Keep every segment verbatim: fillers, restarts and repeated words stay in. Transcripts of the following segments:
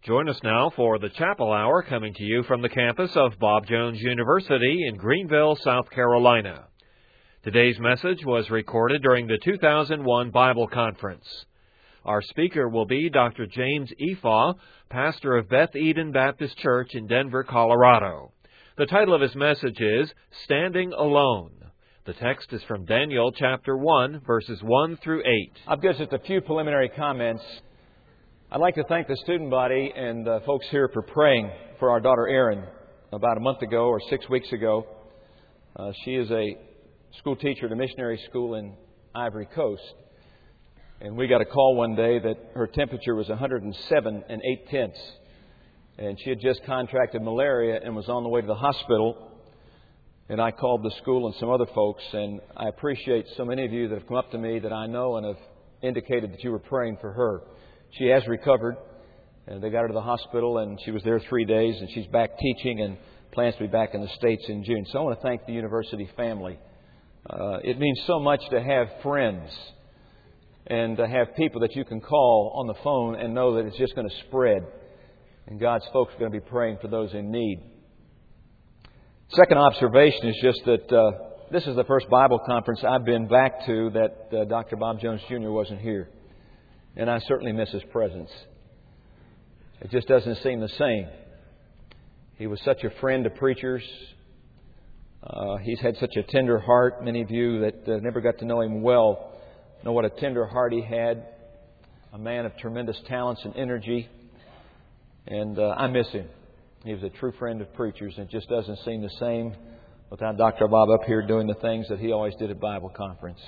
Join us now for the Chapel Hour, coming to you from the campus of Bob Jones University in Greenville, South Carolina. Today's message was recorded during the two thousand one Bible Conference. Our speaker will be Doctor James Efaw, pastor of Beth Eden Baptist Church in Denver, Colorado. The title of his message is Standing Alone. The text is from Daniel chapter one, verses one through eight. I've got just a few preliminary comments. I'd like to thank the student body and uh, folks here for praying for our daughter Erin about a month ago or six weeks ago. Uh, she is a school teacher at a missionary school in Ivory Coast. And we got a call one day that her temperature was one hundred seven and eight tenths. And she had just contracted malaria and was on the way to the hospital. And I called the school and some other folks. And I appreciate so many of you that have come up to me that I know and have indicated that you were praying for her. She has recovered, and they got her to the hospital, and she was there three days, and she's back teaching and plans to be back in the States in June. So I want to thank the university family. Uh, it means so much to have friends and to have people that you can call on the phone and know that it's just going to spread, and God's folks are going to be praying for those in need. Second observation is just that uh, this is the first Bible conference I've been back to that uh, Doctor Bob Jones Junior wasn't here. And I certainly miss his presence. It just doesn't seem the same. He was such a friend to preachers. Uh, he's had such a tender heart. Many of you that uh, never got to know him well know what a tender heart he had. A man of tremendous talents and energy. And uh, I miss him. He was a true friend of preachers. And it just doesn't seem the same without Doctor Bob up here doing the things that he always did at Bible conference.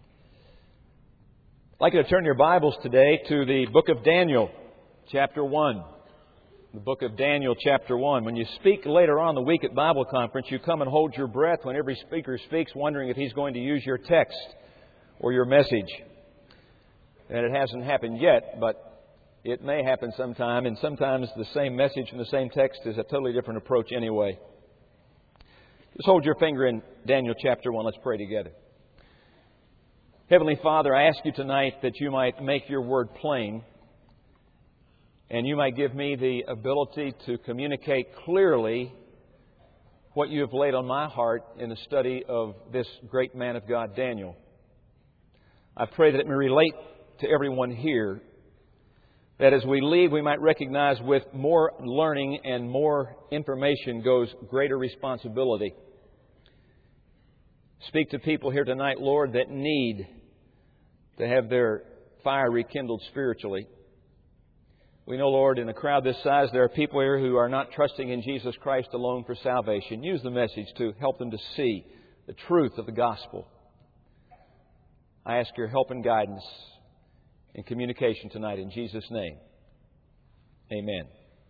I'd like you to turn your Bibles today to the book of Daniel, chapter one. The book of Daniel, chapter one. When you speak later on in the week at Bible conference, you come and hold your breath when every speaker speaks, wondering if he's going to use your text or your message. And it hasn't happened yet, but it may happen sometime. And sometimes the same message and the same text is a totally different approach anyway. Just hold your finger in Daniel, chapter one. Let's pray together. Heavenly Father, I ask you tonight that you might make your word plain and you might give me the ability to communicate clearly what you have laid on my heart in the study of this great man of God, Daniel. I pray that it may relate to everyone here, that as we leave we might recognize with more learning and more information goes greater responsibility. Speak to people here tonight, Lord, that need to have their fire rekindled spiritually. We know, Lord, in a crowd this size, there are people here who are not trusting in Jesus Christ alone for salvation. Use the message to help them to see the truth of the gospel. I ask your help and guidance in communication tonight in Jesus' name. Amen.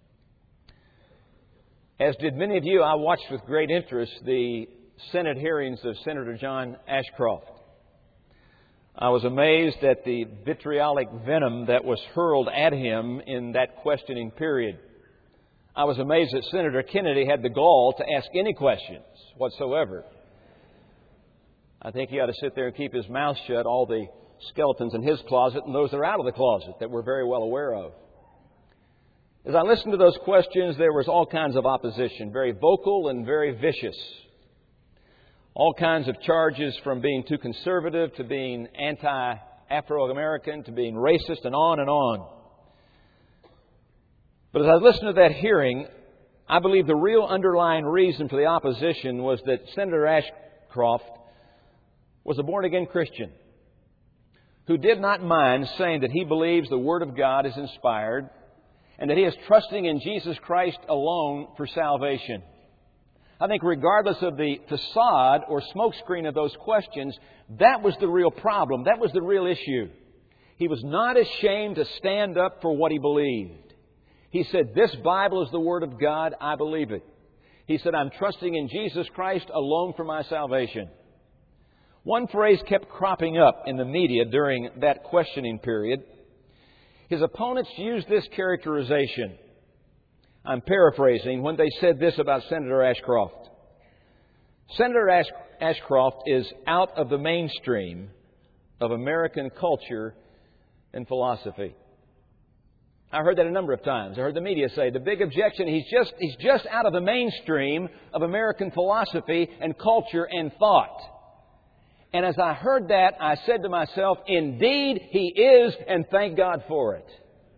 As did many of you, I watched with great interest the Senate hearings of Senator John Ashcroft. I was amazed at the vitriolic venom that was hurled at him in that questioning period. I was amazed that Senator Kennedy had the gall to ask any questions whatsoever. I think he ought to sit there and keep his mouth shut, all the skeletons in his closet and those that are out of the closet that we're very well aware of. As I listened to those questions, there was all kinds of opposition, very vocal and very vicious. All kinds of charges from being too conservative to being anti-Afro-American to being racist and on and on. But as I listened to that hearing, I believe the real underlying reason for the opposition was that Senator Ashcroft was a born-again Christian who did not mind saying that he believes the Word of God is inspired and that he is trusting in Jesus Christ alone for salvation. I think regardless of the facade or smokescreen of those questions, that was the real problem. That was the real issue. He was not ashamed to stand up for what he believed. He said, this Bible is the Word of God. I believe it. He said, I'm trusting in Jesus Christ alone for my salvation. One phrase kept cropping up in the media during that questioning period. His opponents used this characterization. I'm paraphrasing when they said this about Senator Ashcroft. Senator Ash- Ashcroft is out of the mainstream of American culture and philosophy. I heard that a number of times. I heard the media say the big objection, he's just, he's just out of the mainstream of American philosophy and culture and thought. And as I heard that, I said to myself, indeed he is, and thank God for it.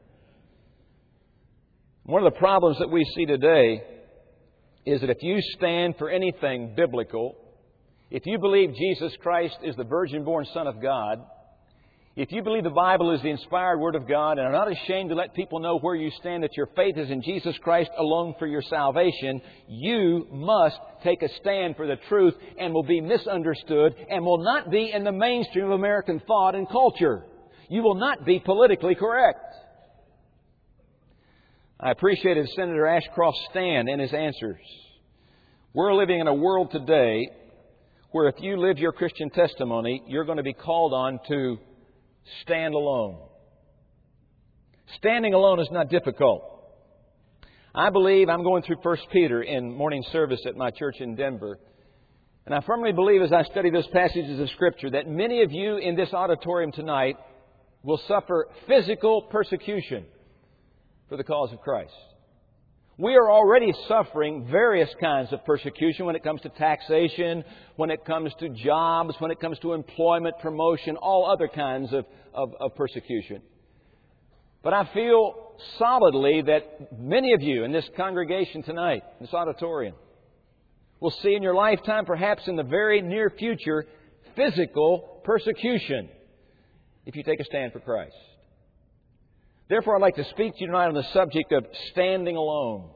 One of the problems that we see today is that if you stand for anything biblical, if you believe Jesus Christ is the virgin-born Son of God, if you believe the Bible is the inspired Word of God and are not ashamed to let people know where you stand, that your faith is in Jesus Christ alone for your salvation, you must take a stand for the truth and will be misunderstood and will not be in the mainstream of American thought and culture. You will not be politically correct. I appreciated Senator Ashcroft's stand and his answers. We're living in a world today where if you live your Christian testimony, you're going to be called on to stand alone. Standing alone is not difficult. I believe, I'm going through First Peter in morning service at my church in Denver. And I firmly believe as I study those passages of Scripture that many of you in this auditorium tonight will suffer physical persecution for the cause of Christ. We are already suffering various kinds of persecution when it comes to taxation, when it comes to jobs, when it comes to employment, promotion, all other kinds of, of, of persecution. But I feel solidly that many of you in this congregation tonight, in this auditorium, will see in your lifetime, perhaps in the very near future, physical persecution if you take a stand for Christ. Therefore, I'd like to speak to you tonight on the subject of standing alone.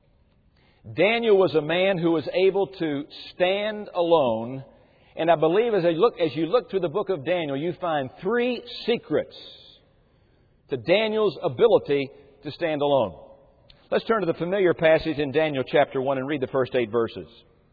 Daniel was a man who was able to stand alone. And I believe as, I look, as you look through the book of Daniel, you find three secrets to Daniel's ability to stand alone. Let's turn to the familiar passage in Daniel chapter one and read the first eight verses.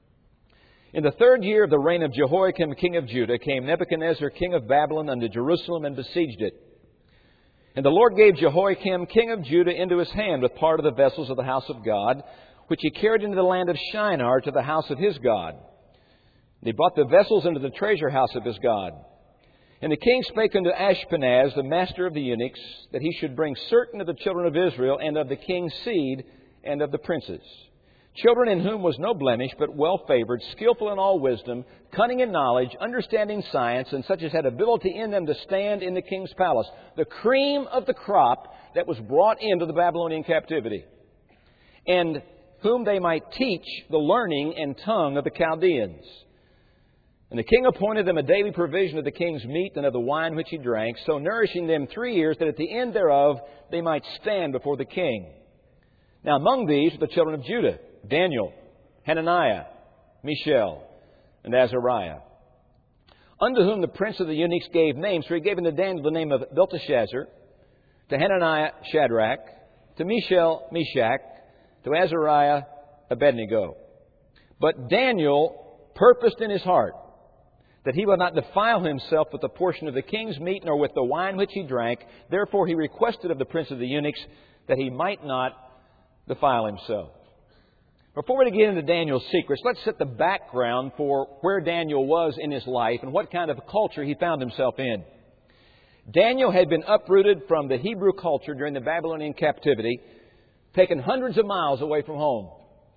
In the third year of the reign of Jehoiakim, king of Judah, came Nebuchadnezzar, king of Babylon, unto Jerusalem and besieged it. And the Lord gave Jehoiakim, king of Judah, into his hand with part of the vessels of the house of God, which he carried into the land of Shinar to the house of his God. And he brought the vessels into the treasure house of his God. And the king spake unto Ashpenaz, the master of the eunuchs, that he should bring certain of the children of Israel, and of the king's seed, and of the princes, children in whom was no blemish, but well-favored, skillful in all wisdom, cunning in knowledge, understanding science, and such as had ability in them to stand in the king's palace. The cream of the crop that was brought into the Babylonian captivity. And whom they might teach the learning and tongue of the Chaldeans. And the king appointed them a daily provision of the king's meat and of the wine which he drank, so nourishing them three years, that at the end thereof they might stand before the king. Now among these were the children of Judah, Daniel, Hananiah, Mishael, and Azariah, unto whom the prince of the eunuchs gave names. For he gave unto Daniel the name of Belteshazzar, to Hananiah Shadrach, to Mishael Meshach, to Azariah Abednego. But Daniel purposed in his heart that he would not defile himself with the portion of the king's meat, nor with the wine which he drank. Therefore he requested of the prince of the eunuchs that he might not defile himself. Before we get into Daniel's secrets, let's set the background for where Daniel was in his life and what kind of culture he found himself in. Daniel had been uprooted from the Hebrew culture during the Babylonian captivity, taken hundreds of miles away from home.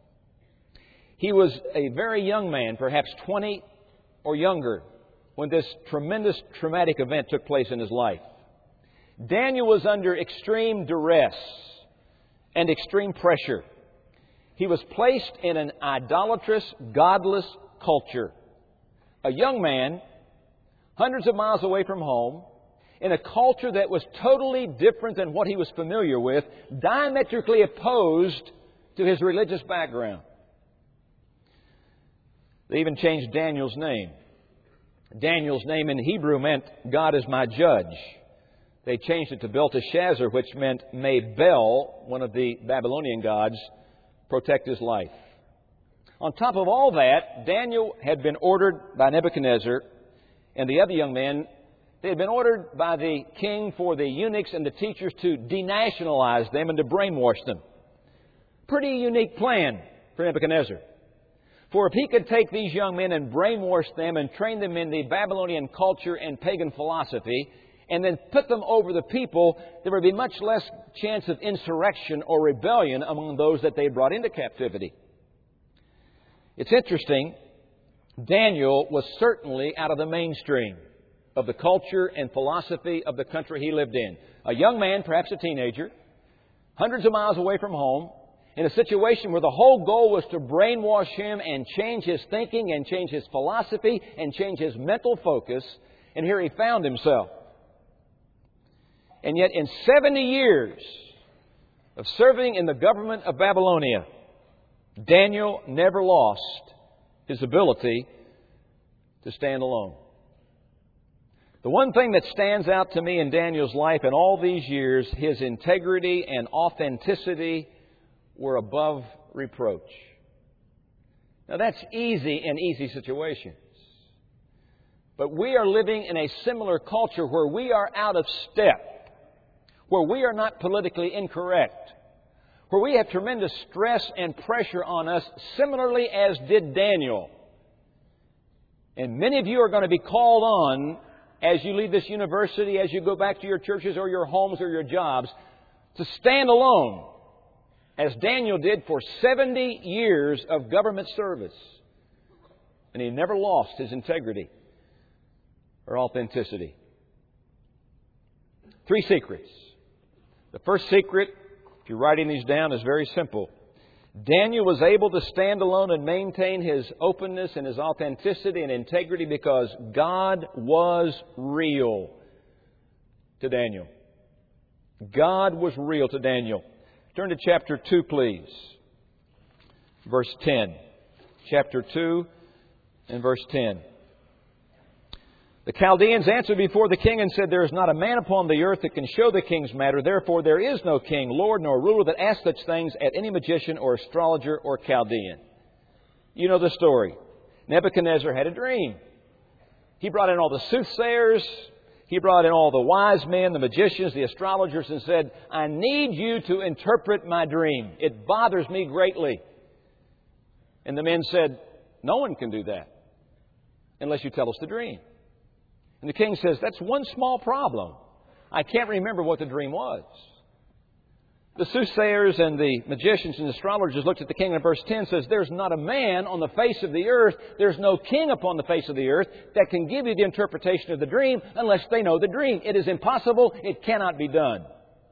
He was a very young man, perhaps twenty or younger, when this tremendous traumatic event took place in his life. Daniel was under extreme duress and extreme pressure. He was placed in an idolatrous, godless culture. A young man, hundreds of miles away from home, in a culture that was totally different than what he was familiar with, diametrically opposed to his religious background. They even changed Daniel's name. Daniel's name in Hebrew meant, God is my judge. They changed it to Belteshazzar, which meant, may Bel, one of the Babylonian gods, protect his life. On top of all that, Daniel had been ordered by Nebuchadnezzar and the other young men, they had been ordered by the king for the eunuchs and the teachers to denationalize them and to brainwash them. Pretty unique plan for Nebuchadnezzar. For if he could take these young men and brainwash them and train them in the Babylonian culture and pagan philosophy, and then put them over the people, there would be much less chance of insurrection or rebellion among those that they brought into captivity. It's interesting, Daniel was certainly out of the mainstream of the culture and philosophy of the country he lived in. A young man, perhaps a teenager, hundreds of miles away from home, in a situation where the whole goal was to brainwash him and change his thinking and change his philosophy and change his mental focus. And here he found himself. And yet in seventy years of serving in the government of Babylonia, Daniel never lost his ability to stand alone. The one thing that stands out to me in Daniel's life in all these years, his integrity and authenticity were above reproach. Now that's easy in easy situations. But we are living in a similar culture where we are out of step, where we are not politically incorrect, where we have tremendous stress and pressure on us, similarly as did Daniel. And many of you are going to be called on as you leave this university, as you go back to your churches or your homes or your jobs, to stand alone, as Daniel did for seventy years of government service. And he never lost his integrity or authenticity. Three secrets. The first secret, if you're writing these down, is very simple. Daniel was able to stand alone and maintain his openness and his authenticity and integrity because God was real to Daniel. God was real to Daniel. Turn to chapter two, please. Verse ten. Chapter two and verse ten. The Chaldeans answered before the king and said, "There is not a man upon the earth that can show the king's matter. Therefore there is no king, lord, nor ruler that asks such things at any magician or astrologer or Chaldean." You know the story. Nebuchadnezzar had a dream. He brought in all the soothsayers. He brought in all the wise men, the magicians, the astrologers, and said, "I need you to interpret my dream. It bothers me greatly." And the men said, "No one can do that unless you tell us the dream." And the king says, "That's one small problem. I can't remember what the dream was." The soothsayers and the magicians and astrologers looked at the king, and verse ten says, "There's not a man on the face of the earth, there's no king upon the face of the earth that can give you the interpretation of the dream unless they know the dream. It is impossible. It cannot be done."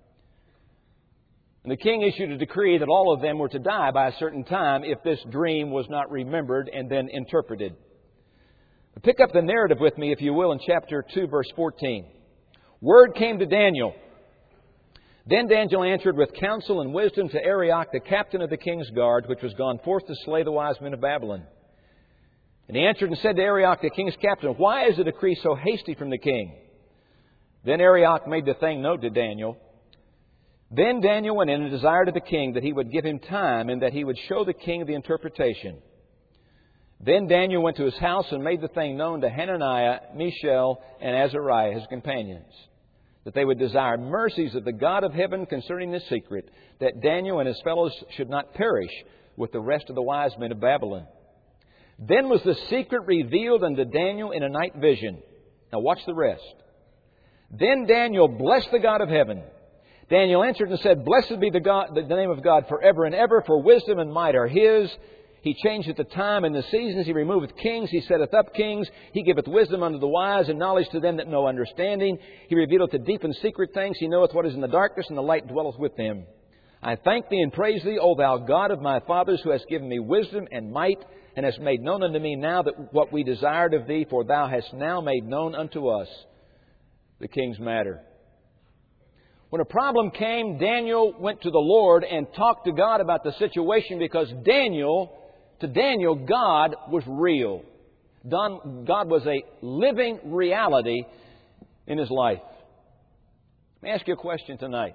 And the king issued a decree that all of them were to die by a certain time if this dream was not remembered and then interpreted. Pick up the narrative with me, if you will, in chapter two, verse fourteen. Word came to Daniel. Then Daniel answered with counsel and wisdom to Arioch, the captain of the king's guard, which was gone forth to slay the wise men of Babylon. And he answered and said to Arioch, the king's captain, "Why is the decree so hasty from the king?" Then Arioch made the thing known to Daniel. Then Daniel went in and desired of the king that he would give him time and that he would show the king the interpretation. Then Daniel went to his house and made the thing known to Hananiah, Mishael, and Azariah, his companions, that they would desire mercies of the God of heaven concerning this secret, that Daniel and his fellows should not perish with the rest of the wise men of Babylon. Then was the secret revealed unto Daniel in a night vision. Now watch the rest. Then Daniel blessed the God of heaven. Daniel answered and said, "Blessed be the, God, the name of God forever and ever, for wisdom and might are His. He changeth the time and the seasons. He removeth kings. He setteth up kings. He giveth wisdom unto the wise and knowledge to them that know understanding. He revealeth the deep and secret things. He knoweth what is in the darkness, and the light dwelleth with him. I thank thee and praise thee, O thou God of my fathers, who hast given me wisdom and might, and hast made known unto me now that what we desired of thee, for thou hast now made known unto us the king's matter." When a problem came, Daniel went to the Lord and talked to God about the situation, because Daniel... To Daniel, God was real. God was a living reality in his life. Let me ask you a question tonight.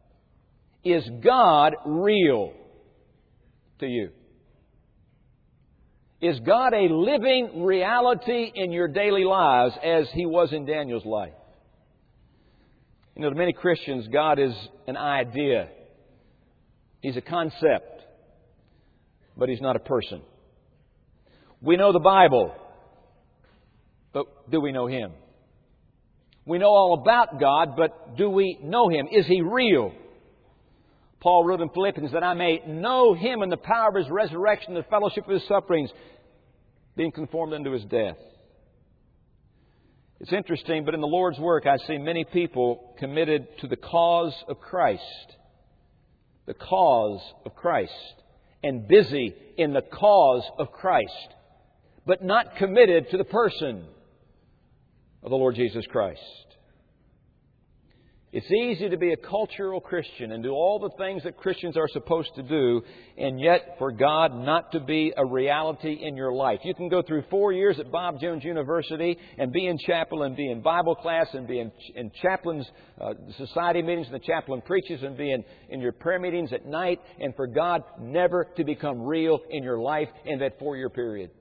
Is God real to you? Is God a living reality in your daily lives as He was in Daniel's life? You know, to many Christians, God is an idea. He's a concept. But He's not a person. We know the Bible, but do we know Him? We know all about God, but do we know Him? Is He real? Paul wrote in Philippians that I may know Him and the power of His resurrection, the fellowship of His sufferings, being conformed unto His death. It's interesting, but in the Lord's work I see many people committed to the cause of Christ. The cause of Christ. And busy in the cause of Christ. But not committed to the person of the Lord Jesus Christ. It's easy to be a cultural Christian and do all the things that Christians are supposed to do, and yet for God not to be a reality in your life. You can go through four years at Bob Jones University and be in chapel and be in Bible class and be in, in chaplains, uh, society meetings and the chaplain preaches and be in, in your prayer meetings at night, and for God never to become real in your life in that four-year period.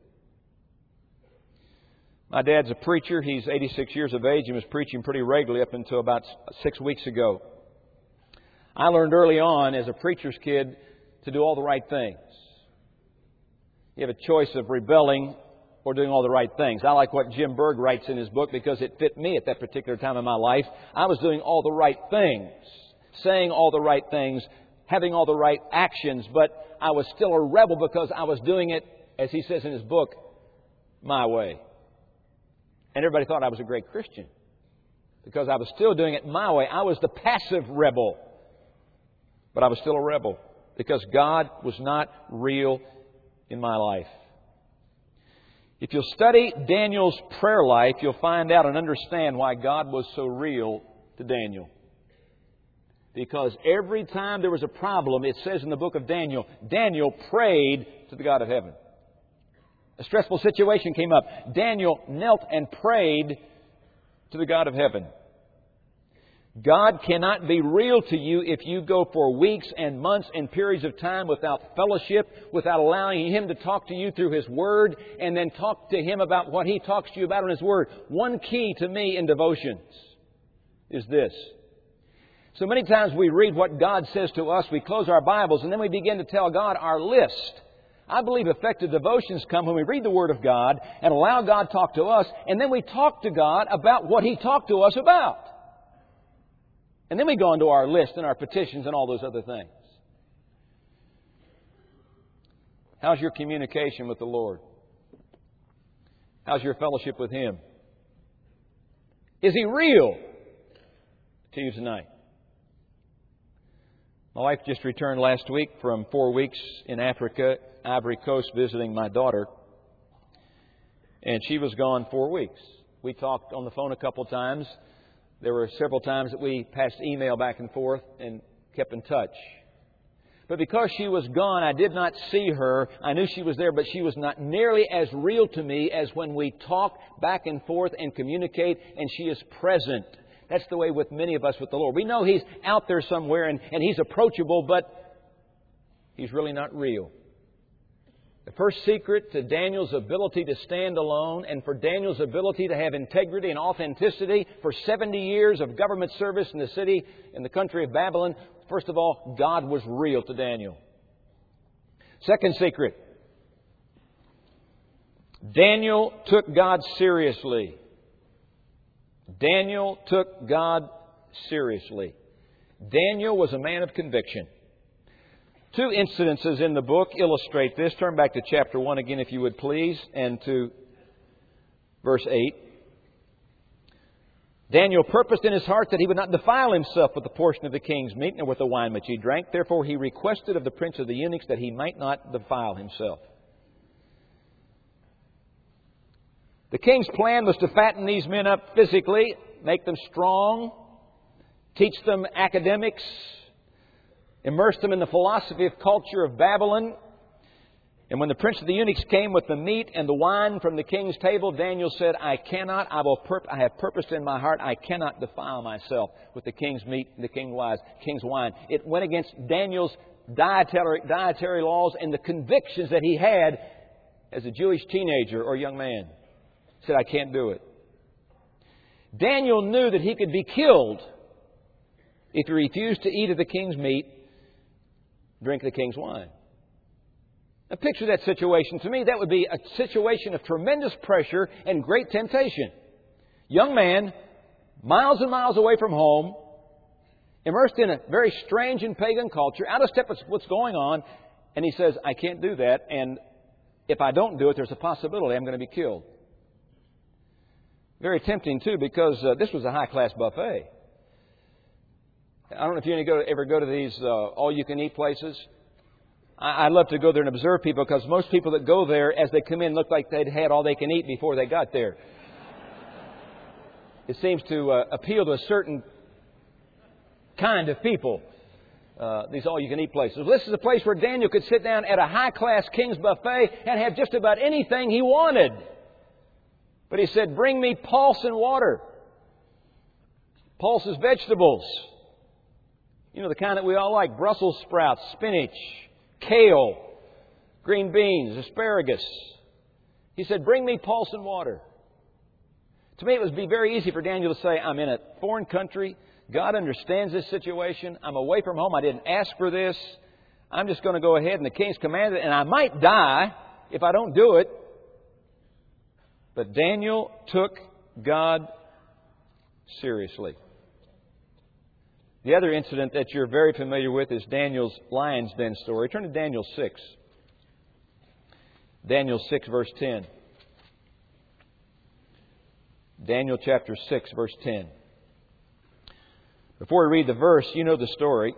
My dad's a preacher. He's eighty-six years of age and was preaching pretty regularly up until about six weeks ago. I learned early on as a preacher's kid to do all the right things. You have a choice of rebelling or doing all the right things. I like what Jim Berg writes in his book because it fit me at that particular time in my life. I was doing all the right things, saying all the right things, having all the right actions, but I was still a rebel because I was doing it, as he says in his book, my way. And everybody thought I was a great Christian because I was still doing it my way. I was the passive rebel. But I was still a rebel because God was not real in my life. If you'll study Daniel's prayer life, you'll find out and understand why God was so real to Daniel. Because every time there was a problem, it says in the book of Daniel, Daniel prayed to the God of heaven. A stressful situation came up. Daniel knelt and prayed to the God of heaven. God cannot be real to you if you go for weeks and months and periods of time without fellowship, without allowing Him to talk to you through His Word, and then talk to Him about what He talks to you about in His Word. One key to me in devotions is this. So many times we read what God says to us, we close our Bibles, and then we begin to tell God our list. I believe effective devotions come when we read the Word of God and allow God to talk to us, and then we talk to God about what He talked to us about. And then we go into our list and our petitions and all those other things. How's your communication with the Lord? How's your fellowship with Him? Is He real to you tonight? My wife just returned last week from four weeks in Africa, Ivory Coast, visiting my daughter. And she was gone four weeks. We talked on the phone a couple times. There were several times that we passed email back and forth and kept in touch. But because she was gone, I did not see her. I knew she was there, but she was not nearly as real to me as when we talk back and forth and communicate, and she is present. That's the way with many of us with the Lord. We know He's out there somewhere and, and He's approachable, but He's really not real. The first secret to Daniel's ability to stand alone and for Daniel's ability to have integrity and authenticity for seventy years of government service in the city, in the country of Babylon, first of all, God was real to Daniel. Second secret, Daniel took God seriously. Daniel took God seriously. Daniel was a man of conviction. Two incidences in the book illustrate this. Turn back to chapter one again, if you would please, and to verse eight. Daniel purposed in his heart that he would not defile himself with the portion of the king's meat, nor with the wine which he drank. Therefore he requested of the prince of the eunuchs that he might not defile himself. The king's plan was to fatten these men up physically, make them strong, teach them academics, immerse them in the philosophy of culture of Babylon. And when the prince of the eunuchs came with the meat and the wine from the king's table, Daniel said, I cannot, I will pur- I have purposed in my heart, I cannot defile myself with the king's meat and the king's wine. It went against Daniel's dietary, dietary laws and the convictions that he had as a Jewish teenager or young man. He said, I can't do it. Daniel knew that he could be killed if he refused to eat of the king's meat, drink the king's wine. Now picture that situation. To me, that would be a situation of tremendous pressure and great temptation. Young man, miles and miles away from home, immersed in a very strange and pagan culture, out of step with what's going on, and he says, I can't do that, and if I don't do it, there's a possibility I'm going to be killed. Very tempting, too, because uh, this was a high-class buffet. I don't know if you ever go to these uh, all-you-can-eat places. I, I love to go there and observe people, because most people that go there, as they come in, look like they'd had all they can eat before they got there. It seems to uh, appeal to a certain kind of people, uh, these all-you-can-eat places. Well, this is a place where Daniel could sit down at a high-class king's buffet and have just about anything he wanted. But he said, bring me pulse and water. Pulse is vegetables. You know, the kind that we all like. Brussels sprouts, spinach, kale, green beans, asparagus. He said, bring me pulse and water. To me, it would be very easy for Daniel to say, I'm in a foreign country. God understands this situation. I'm away from home. I didn't ask for this. I'm just going to go ahead and the king's commanded it. And I might die if I don't do it. But Daniel took God seriously. The other incident that you're very familiar with is Daniel's lion's den story. Turn to Daniel six. Daniel six, verse ten. Daniel chapter six, verse ten. Before we read the verse, you know the story.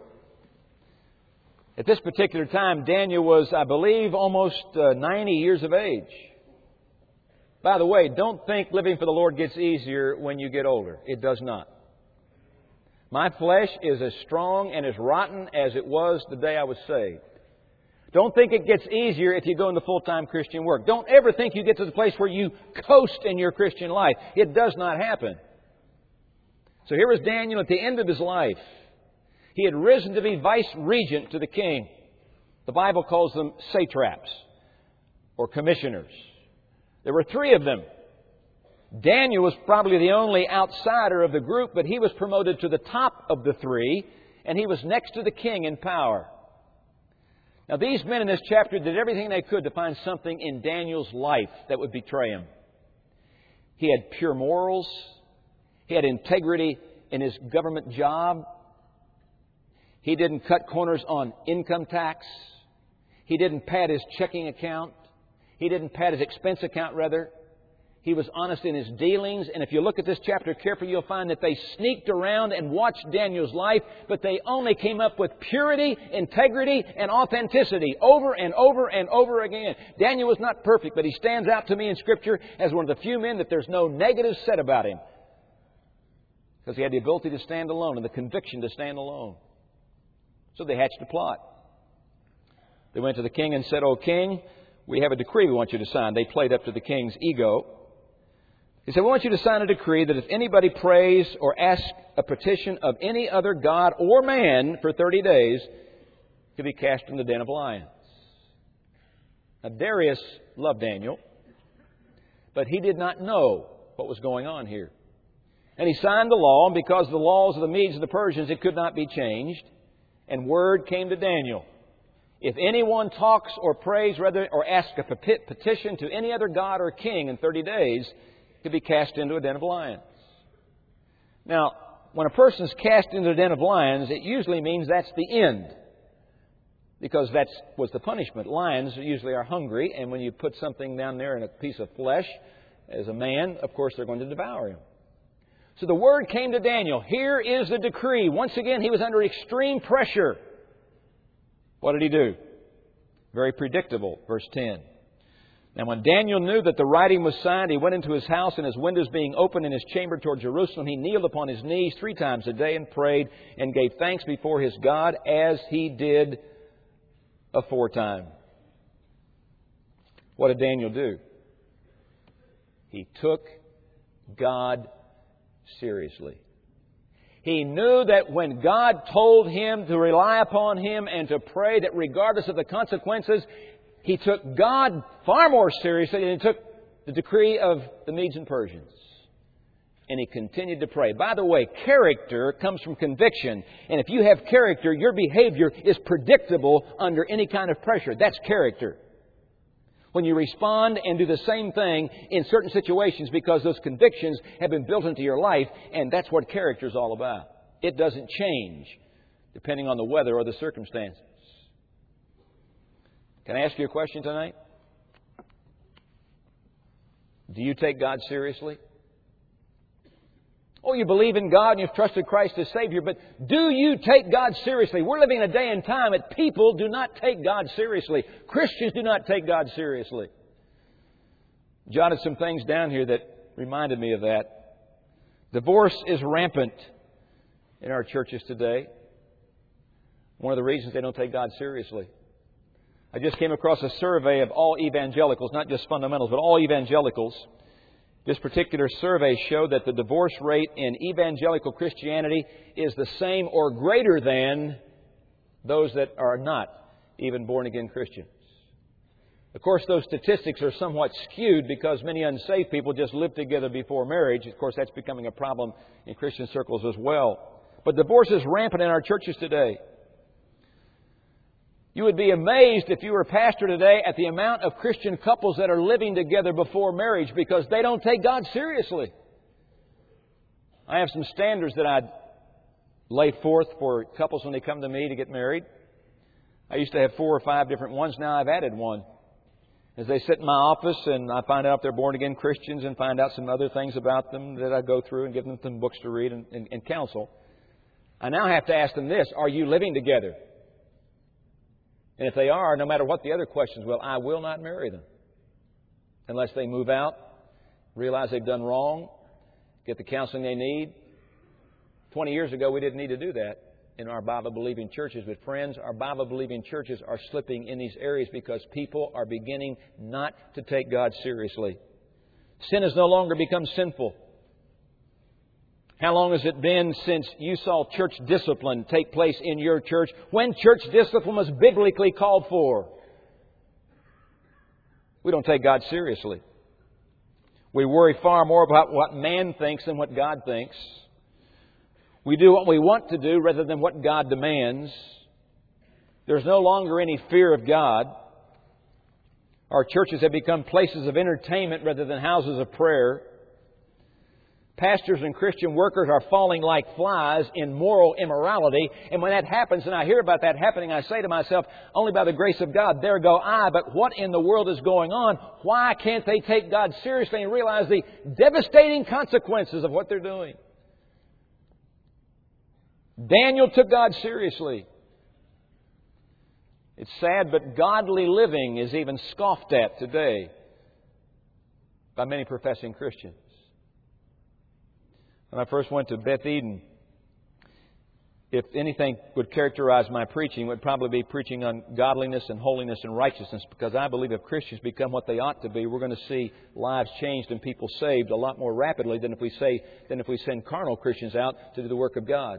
At this particular time, Daniel was, I believe, almost uh, ninety years of age. By the way, don't think living for the Lord gets easier when you get older. It does not. My flesh is as strong and as rotten as it was the day I was saved. Don't think it gets easier if you go into full-time Christian work. Don't ever think you get to the place where you coast in your Christian life. It does not happen. So here was Daniel at the end of his life. He had risen to be vice regent to the king. The Bible calls them satraps or commissioners. There were three of them. Daniel was probably the only outsider of the group, but he was promoted to the top of the three, and he was next to the king in power. Now, these men in this chapter did everything they could to find something in Daniel's life that would betray him. He had pure morals. He had integrity in his government job. He didn't cut corners on income tax. He didn't pad his checking account. He didn't pad his expense account, rather. He was honest in his dealings. And if you look at this chapter carefully, you'll find that they sneaked around and watched Daniel's life, but they only came up with purity, integrity, and authenticity over and over and over again. Daniel was not perfect, but he stands out to me in Scripture as one of the few men that there's no negative said about him. Because he had the ability to stand alone and the conviction to stand alone. So they hatched a plot. They went to the king and said, "O king, we have a decree we want you to sign." They played up to the king's ego. He said, "We want you to sign a decree that if anybody prays or asks a petition of any other god or man for thirty days, he'll be cast in the den of lions." Now, Darius loved Daniel, but he did not know what was going on here. And he signed the law, and because of the laws of the Medes and the Persians, it could not be changed. And word came to Daniel: if anyone talks or prays, rather, or asks a petition to any other god or king in thirty days, he'll be cast into a den of lions. Now, when a person's cast into a den of lions, it usually means that's the end. Because that was the punishment. Lions usually are hungry, and when you put something down there in a piece of flesh, as a man, of course they're going to devour him. So the word came to Daniel. Here is the decree. Once again, he was under extreme pressure. What did he do? Very predictable. Verse ten. Now when Daniel knew that the writing was signed, he went into his house, and his windows being open in his chamber toward Jerusalem, he kneeled upon his knees three times a day and prayed and gave thanks before his God as he did aforetime. What did Daniel do? He took God seriously. He knew that when God told him to rely upon Him and to pray, that regardless of the consequences, he took God far more seriously than he took the decree of the Medes and Persians. And he continued to pray. By the way, character comes from conviction. And if you have character, your behavior is predictable under any kind of pressure. That's character. When you respond and do the same thing in certain situations because those convictions have been built into your life, and that's what character is all about. It doesn't change depending on the weather or the circumstances. Can I ask you a question tonight? Do you take God seriously? Oh, you believe in God and you've trusted Christ as Savior, but do you take God seriously? We're living in a day and time that people do not take God seriously. Christians do not take God seriously. Jotted some things down here that reminded me of that. Divorce is rampant in our churches today. One of the reasons they don't take God seriously. I just came across a survey of all evangelicals, not just fundamentals, but all evangelicals. This particular survey showed that the divorce rate in evangelical Christianity is the same or greater than those that are not even born-again Christians. Of course, those statistics are somewhat skewed because many unsaved people just live together before marriage. Of course, that's becoming a problem in Christian circles as well. But divorce is rampant in our churches today. You would be amazed if you were a pastor today at the amount of Christian couples that are living together before marriage because they don't take God seriously. I have some standards that I'd lay forth for couples when they come to me to get married. I used to have four or five different ones. Now I've added one. As they sit in my office and I find out if they're born-again Christians and find out some other things about them that I go through and give them some books to read and, and, and counsel, I now have to ask them this: are you living together? And if they are, no matter what the other questions will, I will not marry them unless they move out, realize they've done wrong, get the counseling they need. Twenty years ago, we didn't need to do that in our Bible-believing churches. But friends, our Bible-believing churches are slipping in these areas because people are beginning not to take God seriously. Sin has no longer become sinful. How long has it been since you saw church discipline take place in your church when church discipline was biblically called for? We don't take God seriously. We worry far more about what man thinks than what God thinks. We do what we want to do rather than what God demands. There's no longer any fear of God. Our churches have become places of entertainment rather than houses of prayer. Pastors and Christian workers are falling like flies in moral immorality. And when that happens, and I hear about that happening, I say to myself, only by the grace of God, there go I. But what in the world is going on? Why can't they take God seriously and realize the devastating consequences of what they're doing? Daniel took God seriously. It's sad, but godly living is even scoffed at today by many professing Christians. When I first went to Beth Eden, if anything would characterize my preaching, it would probably be preaching on godliness and holiness and righteousness, because I believe if Christians become what they ought to be, we're going to see lives changed and people saved a lot more rapidly than if we say than if we send carnal Christians out to do the work of God.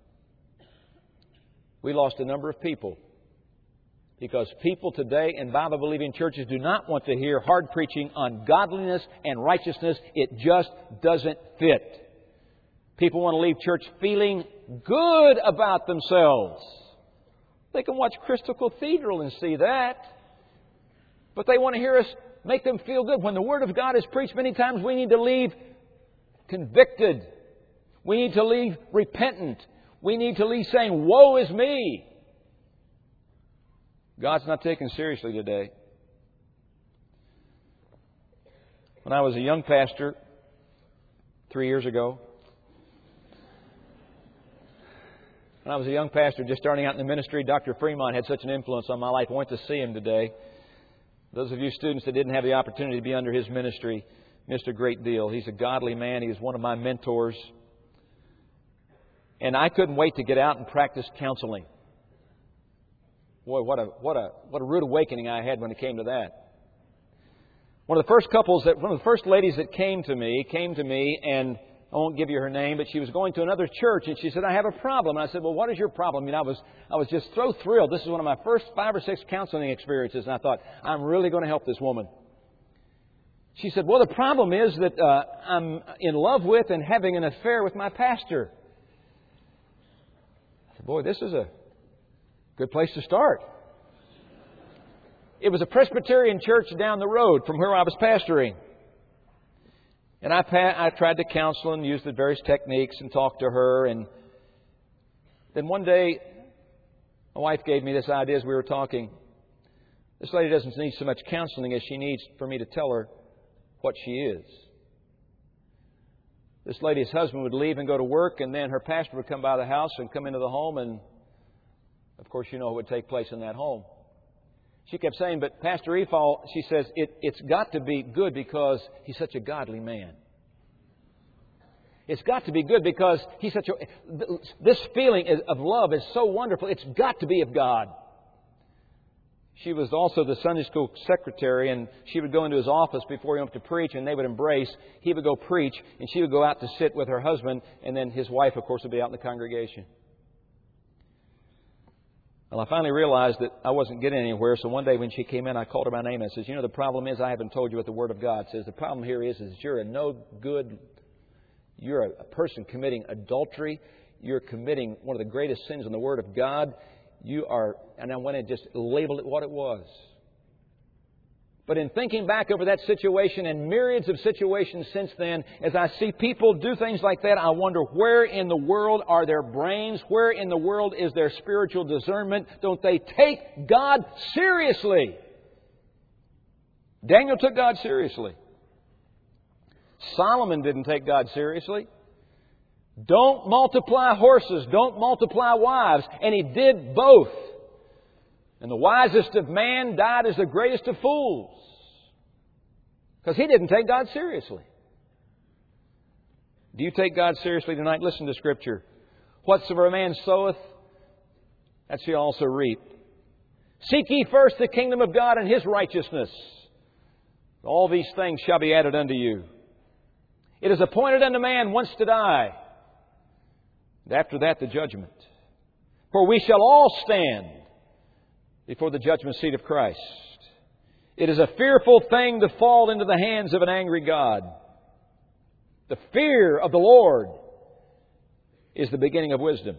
We lost a number of people because people today in Bible-believing churches do not want to hear hard preaching on godliness and righteousness. It just doesn't fit. People want to leave church feeling good about themselves. They can watch Crystal Cathedral and see that. But they want to hear us make them feel good. When the Word of God is preached, many times we need to leave convicted. We need to leave repentant. We need to leave saying, woe is me. God's not taken seriously today. When I was a young pastor three years ago, When I was a young pastor just starting out in the ministry, Doctor Fremont had such an influence on my life. I went to see him today. Those of you students that didn't have the opportunity to be under his ministry missed a great deal. He's a godly man. He was one of my mentors. And I couldn't wait to get out and practice counseling. Boy, what a what a what a rude awakening I had when it came to that. One of the first couples that one of the first ladies that came to me came to me and I won't give you her name, but she was going to another church, and she said, I have a problem. And I said, well, what is your problem? I mean, I was I was just so thrilled. This is one of my first five or six counseling experiences, and I thought, I'm really going to help this woman. She said, well, the problem is that uh, I'm in love with and having an affair with my pastor. I said, boy, this is a good place to start. It was a Presbyterian church down the road from where I was pastoring. And I, pa- I tried to counsel and use the various techniques and talk to her. And then one day, my wife gave me this idea as we were talking. This lady doesn't need so much counseling as she needs for me to tell her what she is. This lady's husband would leave and go to work, and then her pastor would come by the house and come into the home, and of course you know what would take place in that home. She kept saying, but Pastor Efall, she says, it, it's got to be good because he's such a godly man. It's got to be good because he's such a... This feeling of love is so wonderful. It's got to be of God. She was also the Sunday school secretary, and she would go into his office before he went to preach, and they would embrace. He would go preach, and she would go out to sit with her husband, and then his wife, of course, would be out in the congregation. Well, I finally realized that I wasn't getting anywhere, so one day when she came in, I called her by name and I said, you know, the problem is I haven't told you what the Word of God says. The problem here is, is you're a no good, you're a, a person committing adultery. You're committing one of the greatest sins in the Word of God. You are, and I went and just labeled it what it was. But in thinking back over that situation and myriads of situations since then, as I see people do things like that, I wonder where in the world are their brains? Where in the world is their spiritual discernment? Don't they take God seriously? Daniel took God seriously. Solomon didn't take God seriously. Don't multiply horses. Don't multiply wives. And he did both. And the wisest of man died as the greatest of fools. Because he didn't take God seriously. Do you take God seriously tonight? Listen to Scripture. Whatsoever a man soweth, that shall he also reap. Seek ye first the kingdom of God and His righteousness. All these things shall be added unto you. It is appointed unto man once to die. And after that, the judgment. For we shall all stand before the judgment seat of Christ. It is a fearful thing to fall into the hands of an angry God. The fear of the Lord is the beginning of wisdom.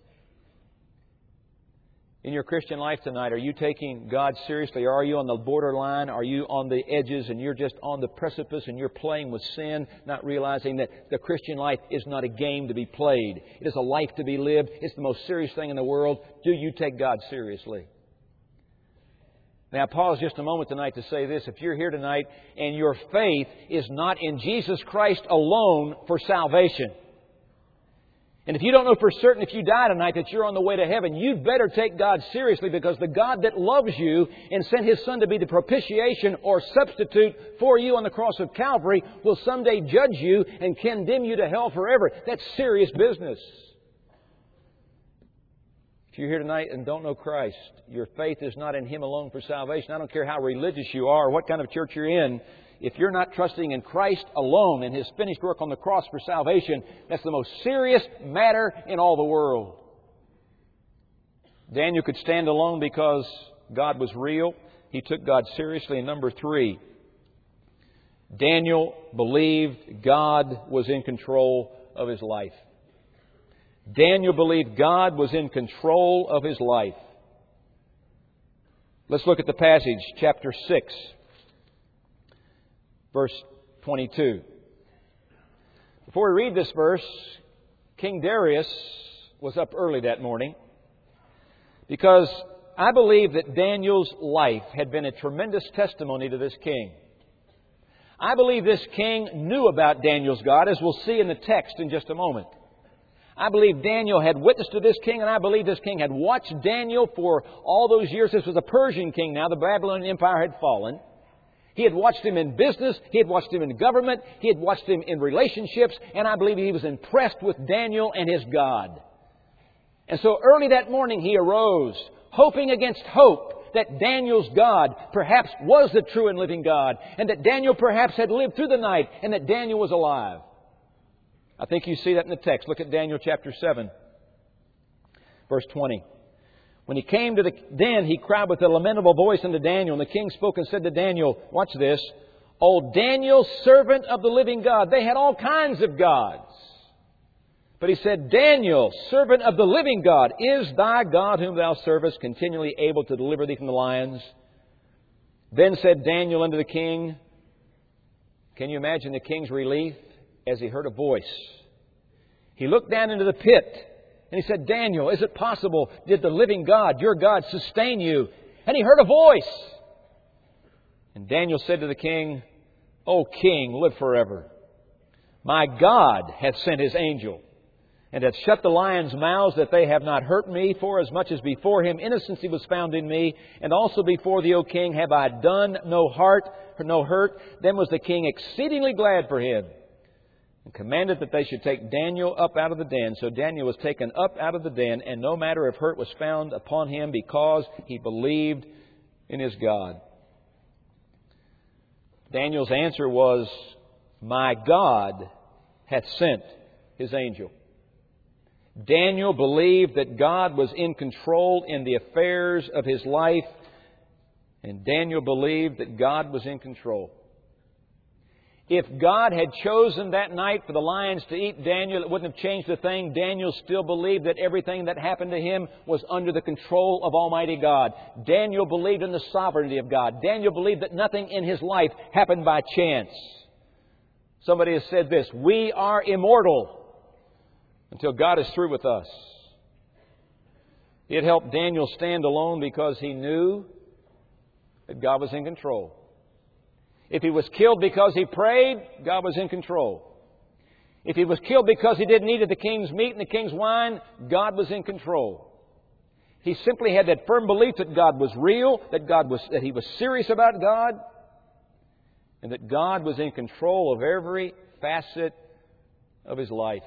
In your Christian life tonight, are you taking God seriously? Or are you on the borderline? Are you on the edges and you're just on the precipice and you're playing with sin, not realizing that the Christian life is not a game to be played. It is a life to be lived. It's the most serious thing in the world. Do you take God seriously? Now, pause just a moment tonight to say this. If you're here tonight and your faith is not in Jesus Christ alone for salvation, and if you don't know for certain if you die tonight that you're on the way to heaven, you'd better take God seriously, because the God that loves you and sent His Son to be the propitiation or substitute for you on the cross of Calvary will someday judge you and condemn you to hell forever. That's serious business. If you're here tonight and don't know Christ, your faith is not in Him alone for salvation. I don't care how religious you are or what kind of church you're in. If you're not trusting in Christ alone and His finished work on the cross for salvation, that's the most serious matter in all the world. Daniel could stand alone because God was real. He took God seriously. And number three, Daniel believed God was in control of his life. Daniel believed God was in control of his life. Let's look at the passage, chapter six. Verse twenty-two. Before we read this verse, King Darius was up early that morning because I believe that Daniel's life had been a tremendous testimony to this king. I believe this king knew about Daniel's God, as we'll see in the text in just a moment. I believe Daniel had witnessed to this king, and I believe this king had watched Daniel for all those years. This was a Persian king now. The Babylonian Empire had fallen. He had watched him in business. He had watched him in government. He had watched him in relationships. And I believe he was impressed with Daniel and his God. And so early that morning he arose, hoping against hope that Daniel's God perhaps was the true and living God, and that Daniel perhaps had lived through the night, and that Daniel was alive. I think you see that in the text. Look at Daniel chapter seven, verse twenty. When he came to the den, he cried with a lamentable voice unto Daniel. And the king spoke and said to Daniel, watch this, O Daniel, servant of the living God. They had all kinds of gods. But he said, Daniel, servant of the living God, is thy God whom thou servest continually able to deliver thee from the lions? Then said Daniel unto the king," can you imagine the king's relief as he heard a voice? He looked down into the pit and he said, "Daniel, is it possible? Did the living God, your God, sustain you?" And he heard a voice. And Daniel said to the king, "O king, live forever. My God hath sent His angel, and hath shut the lions' mouths, that they have not hurt me. For as much as before Him innocency was found in me, and also before thee, O king, have I done no hurt, no hurt." Then was the king exceedingly glad for him, and commanded that they should take Daniel up out of the den. So Daniel was taken up out of the den, and no matter of hurt was found upon him, because he believed in his God. Daniel's answer was, "My God hath sent His angel." Daniel believed that God was in control in the affairs of his life, and Daniel believed that God was in control. If God had chosen that night for the lions to eat Daniel, it wouldn't have changed a thing. Daniel still believed that everything that happened to him was under the control of Almighty God. Daniel believed in the sovereignty of God. Daniel believed that nothing in his life happened by chance. Somebody has said this: we are immortal until God is through with us. It helped Daniel stand alone because he knew that God was in control. If he was killed because he prayed, God was in control. If he was killed because he didn't eat of the king's meat and the king's wine, God was in control. He simply had that firm belief that God was real, that God was, that he was serious about God, and that God was in control of every facet of his life.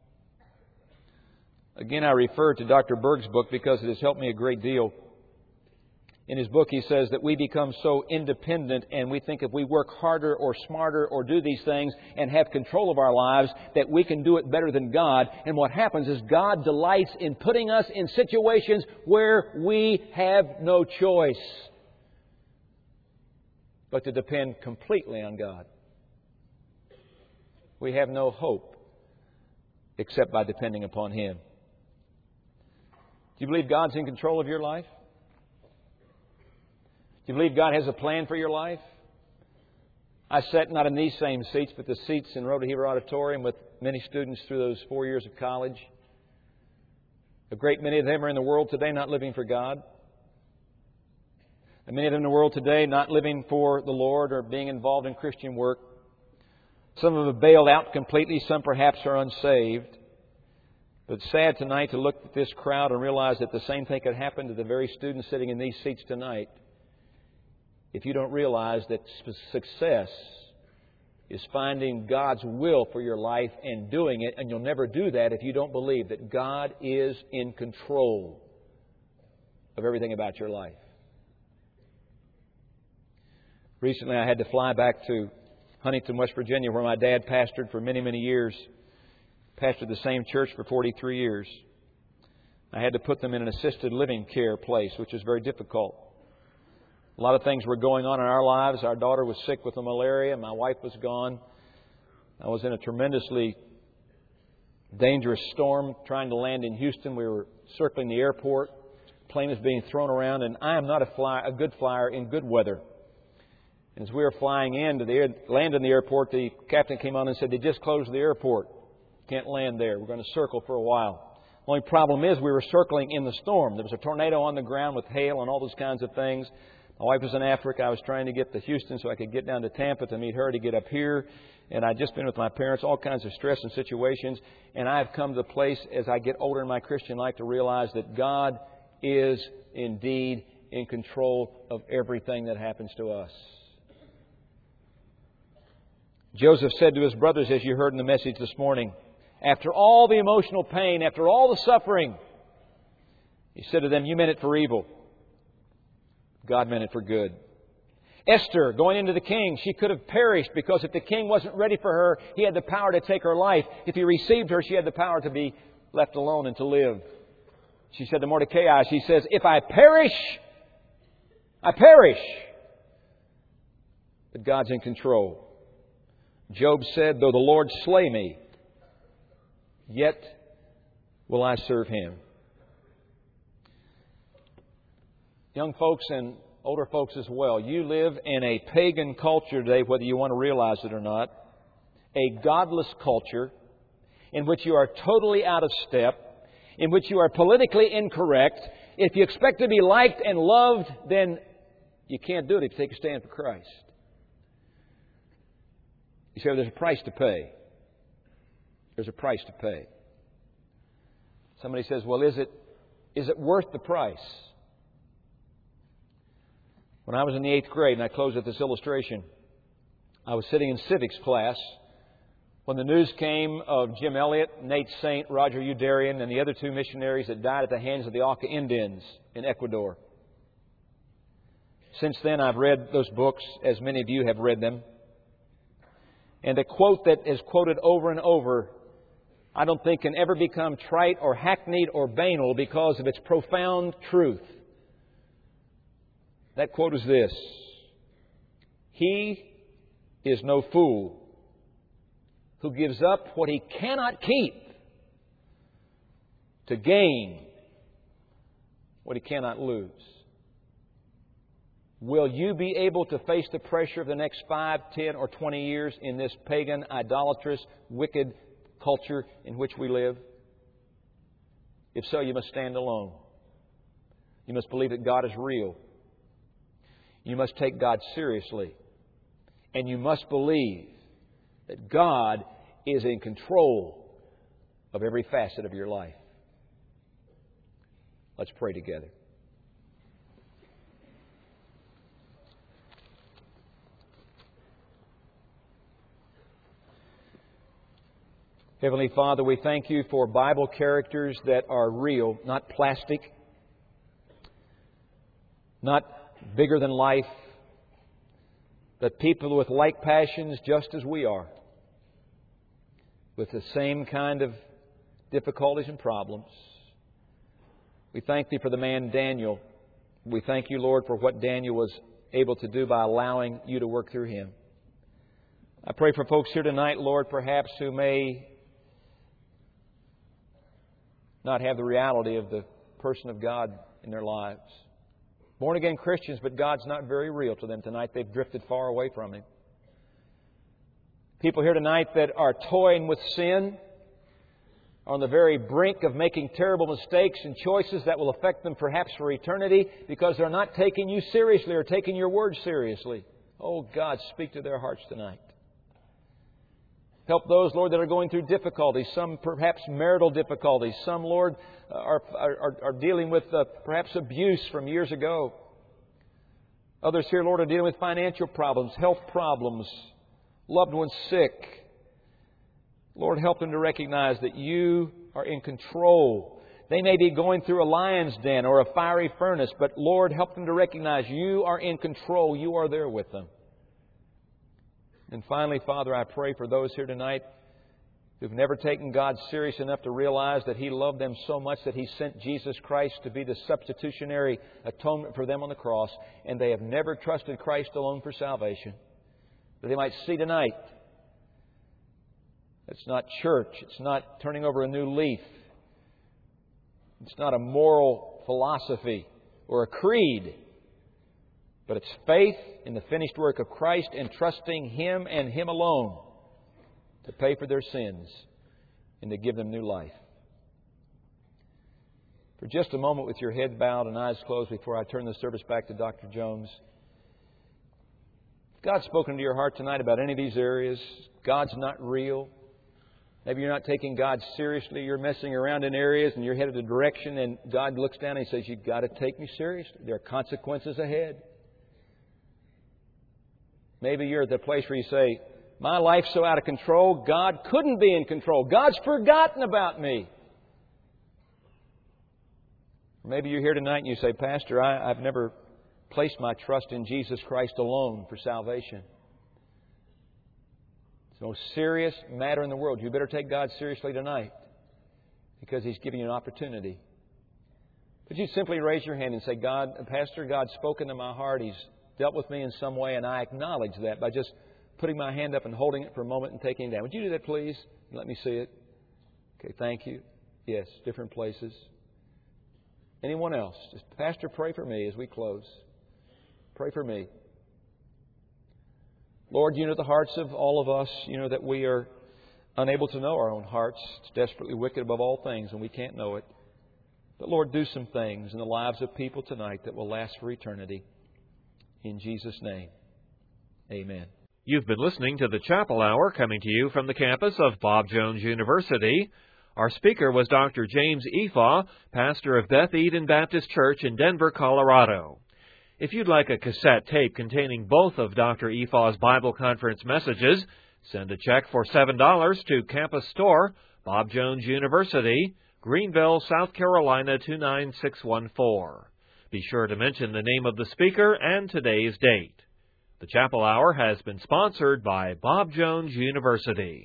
Again, I refer to Doctor Berg's book because it has helped me a great deal. In his book, he says that we become so independent, and we think if we work harder or smarter or do these things and have control of our lives, that we can do it better than God. And what happens is God delights in putting us in situations where we have no choice but to depend completely on God. We have no hope except by depending upon Him. Do you believe God's in control of your life? Do you believe God has a plan for your life? I sat not in these same seats, but the seats in Rhoda Heber Auditorium with many students through those four years of college. A great many of them are in the world today not living for God. And many of them in the world today not living for the Lord or being involved in Christian work. Some of them have bailed out completely. Some perhaps are unsaved. But it's sad tonight to look at this crowd and realize that the same thing could happen to the very students sitting in these seats tonight, if you don't realize that success is finding God's will for your life and doing it. And you'll never do that if you don't believe that God is in control of everything about your life. Recently, I had to fly back to Huntington, West Virginia, where my dad pastored for many, many years. Pastored the same church for forty-three years. I had to put them in an assisted living care place, which is very difficult. A lot of things were going on in our lives. Our daughter was sick with the malaria. My wife was gone. I was in a tremendously dangerous storm trying to land in Houston. We were circling the airport. The plane was being thrown around, and I am not a, fly, a good flyer in good weather. And as we were flying in to the air, land in the airport, the captain came on and said, "They just closed the airport. Can't land there. We're going to circle for a while." The only problem is we were circling in the storm. There was a tornado on the ground with hail and all those kinds of things. My wife was in Africa. I was trying to get to Houston so I could get down to Tampa to meet her to get up here. And I'd just been with my parents, all kinds of stress and situations. And I've come to the place as I get older in my Christian life to realize that God is indeed in control of everything that happens to us. Joseph said to his brothers, as you heard in the message this morning, after all the emotional pain, after all the suffering, he said to them, "You meant it for evil. God meant it for good." Esther, going into the king, she could have perished because if the king wasn't ready for her, he had the power to take her life. If he received her, she had the power to be left alone and to live. She said to Mordecai, she says, "If I perish, I perish." But God's in control. Job said, "Though the Lord slay me, yet will I serve Him." Young folks and older folks as well, you live in a pagan culture today, whether you want to realize it or not, a godless culture in which you are totally out of step, in which you are politically incorrect. If you expect to be liked and loved, then you can't do it if you take a stand for Christ. You say, well, there's a price to pay. There's a price to pay. Somebody says, well, is it is it worth the price? When I was in the eighth grade, and I close with this illustration, I was sitting in civics class when the news came of Jim Elliot, Nate Saint, Roger Udarian, and the other two missionaries that died at the hands of the Auca Indians in Ecuador. Since then, I've read those books, as many of you have read them. And a quote that is quoted over and over, I don't think can ever become trite or hackneyed or banal because of its profound truth. That quote is this: He is no fool who gives up what he cannot keep to gain what he cannot lose. Will you be able to face the pressure of the next five, ten, or twenty years in this pagan, idolatrous, wicked culture in which we live? If so, you must stand alone. You must believe that God is real. You must take God seriously. And you must believe that God is in control of every facet of your life. Let's pray together. Heavenly Father, we thank You for Bible characters that are real, not plastic, not bigger than life, but people with like passions just as we are, with the same kind of difficulties and problems. We thank Thee for the man Daniel. We thank You, Lord, for what Daniel was able to do by allowing You to work through him. I pray for folks here tonight, Lord, perhaps who may not have the reality of the person of God in their lives. Born-again Christians, but God's not very real to them tonight. They've drifted far away from Him. People here tonight that are toying with sin, are on the very brink of making terrible mistakes and choices that will affect them perhaps for eternity because they're not taking You seriously or taking Your Word seriously. Oh, God, speak to their hearts tonight. Help those, Lord, that are going through difficulties, some perhaps marital difficulties. Some, Lord, are, are, are dealing with uh, perhaps abuse from years ago. Others here, Lord, are dealing with financial problems, health problems, loved ones sick. Lord, help them to recognize that You are in control. They may be going through a lion's den or a fiery furnace, but Lord, help them to recognize You are in control. You are there with them. And finally, Father, I pray for those here tonight who've never taken God serious enough to realize that He loved them so much that He sent Jesus Christ to be the substitutionary atonement for them on the cross, and they have never trusted Christ alone for salvation. That they might see tonight it's not church, it's not turning over a new leaf, it's not a moral philosophy or a creed, but it's faith in the finished work of Christ and trusting Him and Him alone to pay for their sins and to give them new life. For just a moment, with your head bowed and eyes closed before I turn the service back to Doctor Jones, if God's spoken to your heart tonight about any of these areas, God's not real, maybe you're not taking God seriously, you're messing around in areas and you're headed a direction and God looks down and He says, You've got to take Me seriously. There are consequences ahead. Maybe you're at the place where you say, My life's so out of control, God couldn't be in control. God's forgotten about me. Maybe you're here tonight and you say, Pastor, I, I've never placed my trust in Jesus Christ alone for salvation. It's the most serious matter in the world. You better take God seriously tonight because He's giving you an opportunity. But you simply raise your hand and say, God, Pastor, God's spoken to my heart. He's dealt with me in some way, and I acknowledge that by just putting my hand up and holding it for a moment and taking it down. Would you do that, please? Let me see it. Okay, thank you. Yes, different places. Anyone else? Just, Pastor, pray for me as we close. Pray for me. Lord, you know the hearts of all of us. You know that we are unable to know our own hearts. It's desperately wicked above all things, and we can't know it. But Lord, do some things in the lives of people tonight that will last for eternity. In Jesus' name, amen. You've been listening to the Chapel Hour coming to you from the campus of Bob Jones University. Our speaker was Doctor James Efaw, pastor of Beth Eden Baptist Church in Denver, Colorado. If you'd like a cassette tape containing both of Doctor Efaw's Bible Conference messages, send a check for seven dollars to Campus Store, Bob Jones University, Greenville, South Carolina two nine six one four. Be sure to mention the name of the speaker and today's date. The Chapel Hour has been sponsored by Bob Jones University.